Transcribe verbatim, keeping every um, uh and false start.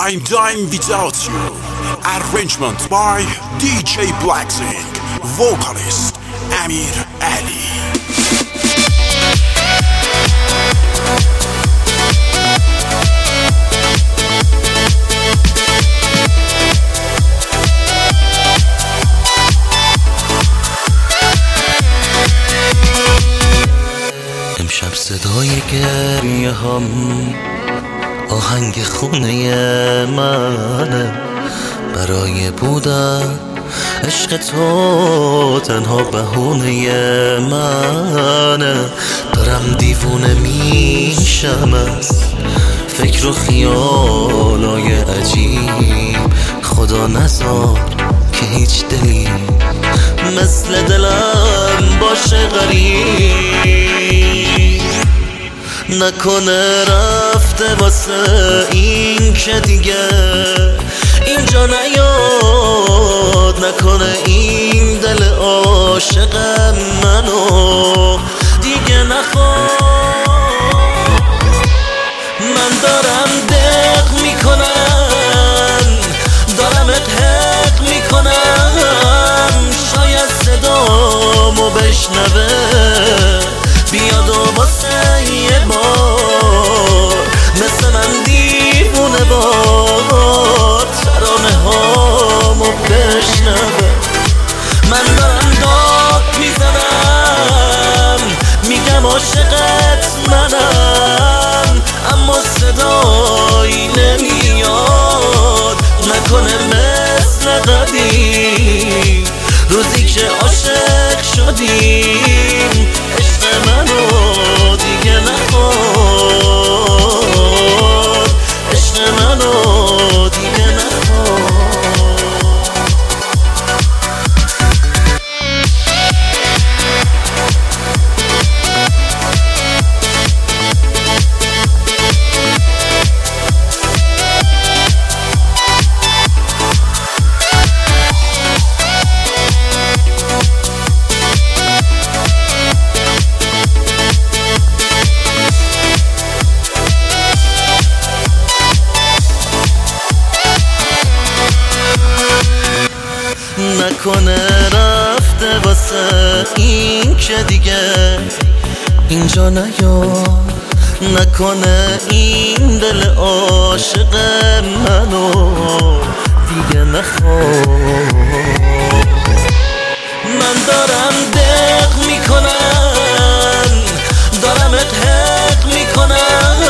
I'm dying without you. Arrangement by دی جی Blackzing. Vocalist امیر علی. امشب صدای گریه هم آهنگ خونه منه، برای بودن عشق تو تنها بهونه منه. دارم دیوونه میشم از فکر و خیالای عجیب، خدا نذار که هیچ دلی مثل دلم باشه غریب. نکنه رفته واسه این که دیگه اینجا نیاد، نکنه این دل عاشق منو دیگه نخواد. من دارم دق میکنم، دارم حق میکنم، شاید صدامو بشنوه بیاد و واسه یه بار مثل من دیوونه بار ترانه هامو بشنوه. من دارم داد میزنم، میگم عاشقت منم، اما صدایی نمیاد. نکنه مثل قدیم روزی که عاشق شدیم عشق منو دیگه نخواد، عشق منو دیگه نخواد. نکنه رفته واسه این که دیگه اینجا نیاد، نکنه این دل عاشق منو دیگه نخواد. من دارم دق میکنم، دارم حق میکنم،